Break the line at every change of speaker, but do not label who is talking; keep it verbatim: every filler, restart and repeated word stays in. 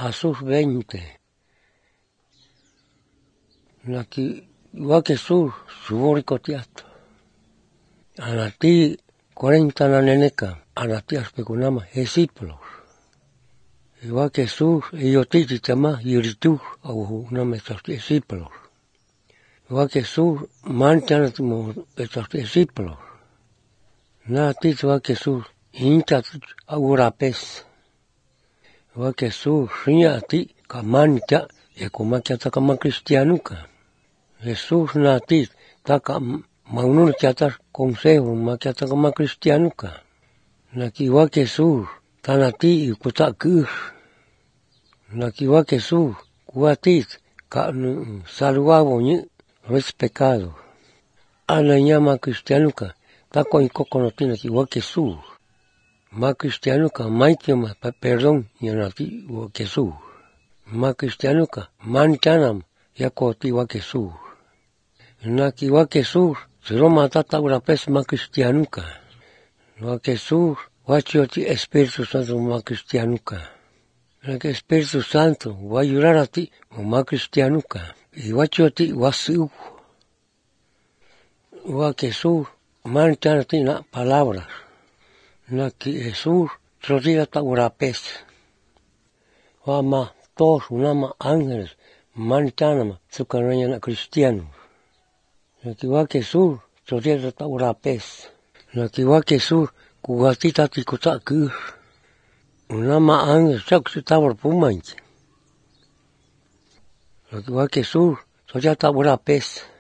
a sus veinte. Naki igual que su, su boricotiato. Anati cuarenta na neneca, anati aspecunama, discípulos. Igual que su, ellos titi tama, yuritu, au una nuestros discípulos. Igual que su, manchan estos discípulos. Nati igual que su, hinchas aurapes. Igual que su, ria ti, kamancha, y como que atacama cristianuca. Jesús nati, taka maunun chatar consejo, ma que atacama cristianuca. Naki igual que su, tanati y kutakur. Naki igual que su, kuatit, ka salvabo ni, no es pecado. Ana llama cristianuca, tako y coco no tiene igual que su. Ma cristianuca, maikema, perdón, y nati igual que su. Ma cristianuca, manchanam, ya koti igual que su. Naki igual que su, se lo matata una vez ma cristianuca. Igual que su, guachoti Espíritu Santo ma cristianuca. Naki Espíritu Santo, va a ayudar a ti, ma cristianuca. Y guachoti guasiu. Igual que su, manchan a ti na palabras. Naki Jesús, trotira ta urapes. Wama, todos, unama, ángeles, manchanama, su canaña cristianos. Naki igual que su, trotira ta urapes. Naki igual que su, kugatita tikutaku. Unama ángeles, chak su tabor pumanche. Naki igual que su, trotira ta urapes.